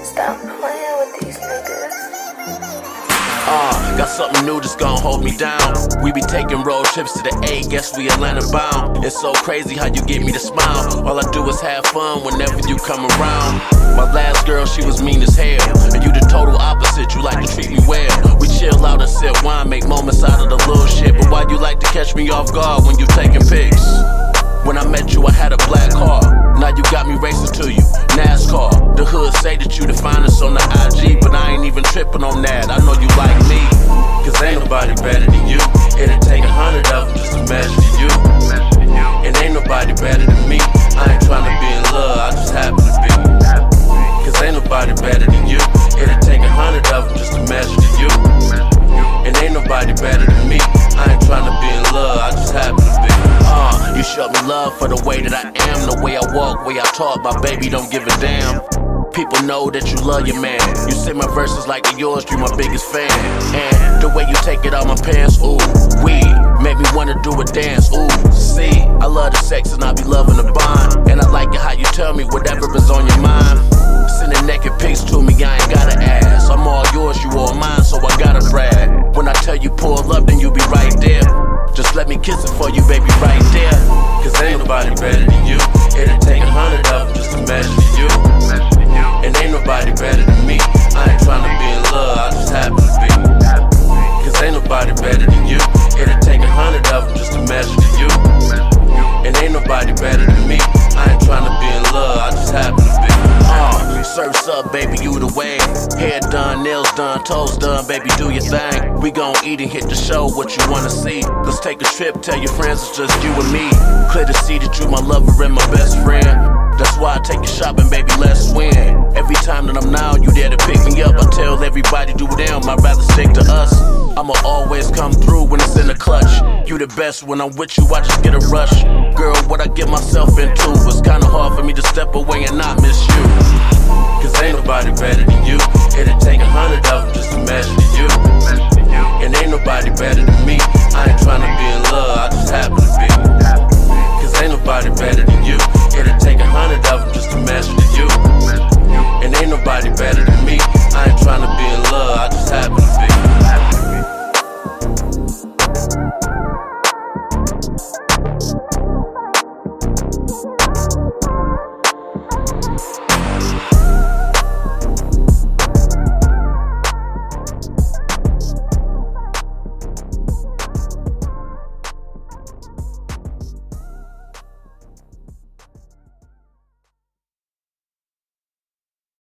Stop playing with these niggas. Got something new that's gon' hold me down. We be taking road trips to the A, guess we Atlanta bound. It's so crazy how you get me to smile. All I do is have fun whenever you come around. My last girl, she was mean as hell, and you the total opposite, you like to treat me well. We chill out and sip wine, make moments out of the little shit. But why you like to catch me off guard when you taking pics? When I met you, I had a black car. Now you got me racing to you, NASCAR. The hood say that you the finest on the IG, but I ain't even tripping on that. I know you like me, cause ain't nobody better than you. It'll take 100 of them just to measure to you. And ain't nobody better than me. I ain't tryna be in love, I just happen to be. Cause ain't nobody better than you. It'll take 100 of them just to measure to you. And ain't nobody better than me. I ain't tryna be in love, I just happen to be. You showed me love for the way that I am, the way I walk, way I talk, my baby don't give a damn. People know that you love your man. You say my verses like they're yours, you my biggest fan. And the way you take it out my pants, ooh, we make me wanna do a dance, ooh. See, I love the sex and I be loving the bond. And I like it how you tell me whatever is on your mind. Sending naked pics to me, I ain't gotta ask. I'm all yours, you all mine, so I gotta brag. When I tell you pull up, then you be right there. Just let me kiss it for you, baby, right there. Cause ain't nobody better than you. It'll take 100 of them just to measure to you. And ain't nobody better than me. I ain't tryna be in love, I just happen to be. Cause ain't nobody better than you. It'll take 100 of them just to measure to you. And ain't nobody better than me. I ain't tryna be in love, I just happen to be. Surf's up, baby, you the way. Hair done, nails done, toes done, baby, do your thing. We gon' eat and hit the show, what you wanna see. Let's take a trip, tell your friends it's just you and me. Clear to see that you my lover and my best friend. That's why I take you shopping, baby, let's win. Every time that I'm down, you there to pick me up. I tell everybody do them, I'd rather stick to us. I'ma always come through when it's in the clutch. You the best, when I'm with you, I just get a rush. Girl, what I get myself into, it's kinda hard for me to step away and not miss you. Cause ain't nobody better than you. It'll take 100 of them just to measure to you. And ain't nobody better than